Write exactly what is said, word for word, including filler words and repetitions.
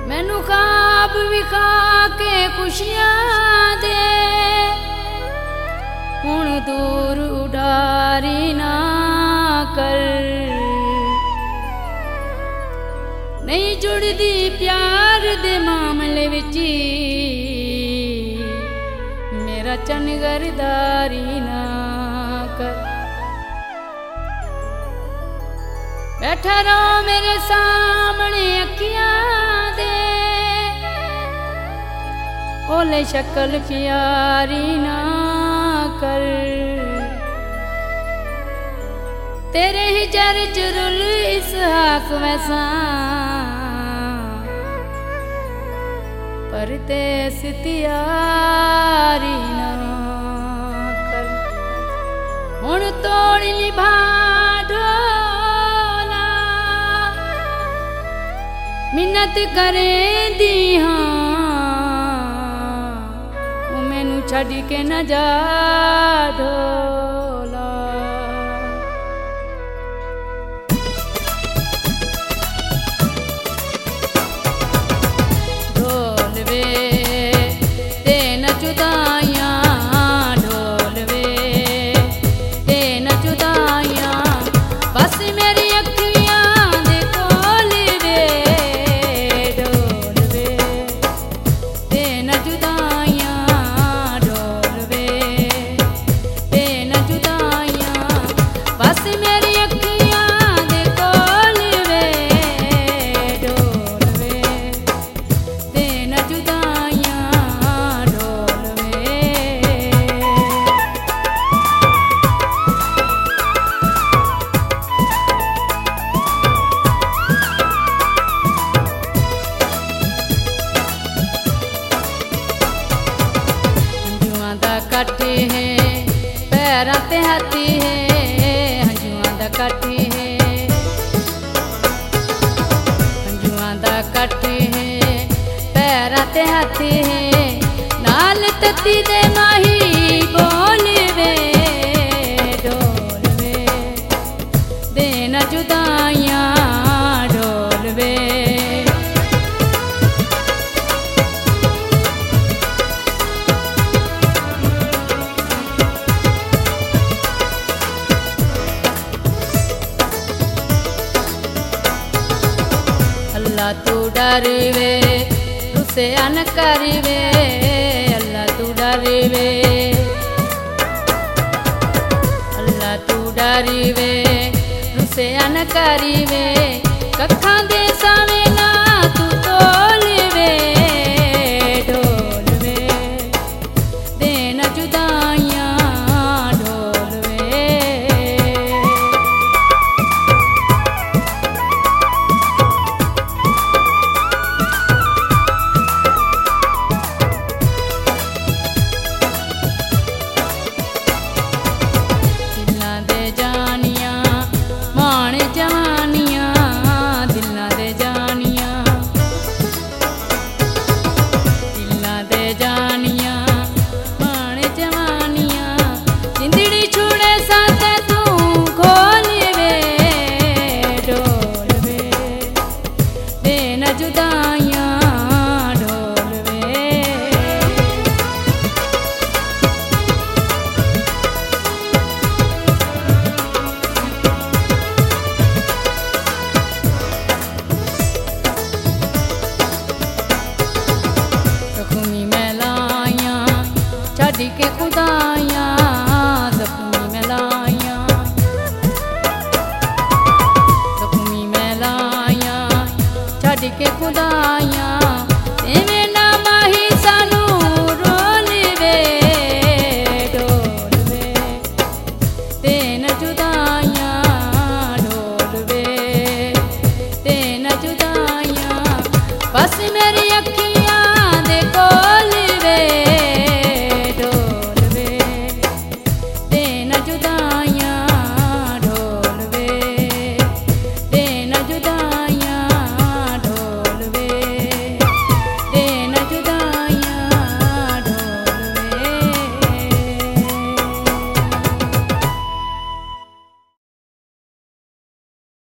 मैनू ख्वाब विखा के खुशियां दे हुण दूर उडारी ना कर। नहीं जुड़दी प्यार दे मामले विच मेरा चनगरदारी ना कर। बैठा रहो मेरे सामने अखियां दे ओले शक्ल प्यारी ना कर। तेरे ही जर जुरुल इसहाक वैसा पर ते सितियारी ना कर। हुण तोड़ निभा ढोला मिन्नत करें दी हाँ मैनू छड़ के न जा ढोला। ढोल वे ते न जुदाइयां ढोल वे ते न जुदाइयां बस मेरी अखियां दे कोल वे। ढोल वे ते न जुदाइयां ढोल वे ते न जुदाइयां बस मेरी अखियां दे कोल वे। ढोल वे ते न जुदाइयां ढोल वे। हंजुआं दा कट है पैरां ते हाथी है हंजुआं दा कट है हंजुआं दा कट है पैरां ते हाथी है नाल तत्ती दे माही बोल वे। ढोल वे दे न जुदाइयां ढोल वे। अल्लाह तू डर वे रुसे अन कर वे। अल्लाह तू डर वे अल्लाह तू डर वे रुसे अन कर वे। कखां दे सावे ना तू तोल वे। ढोल वे दे न जुदाइयां ढोल वे। दिलां दे जानियां मान जवानियां दिलां दे जानियां दिलां दे जानियां मान जवानियां जिंदड़ी छुड़े साथ तू खोल वे। ढोल वे दे न जुदाइयां ढोल वे। जख्मी मैलाइयां छड़ के खुदाइयां जख्मी मैलाइयां जख्मी मैलाइयां छड़ के खुदाइयां तेरे ना माही सानू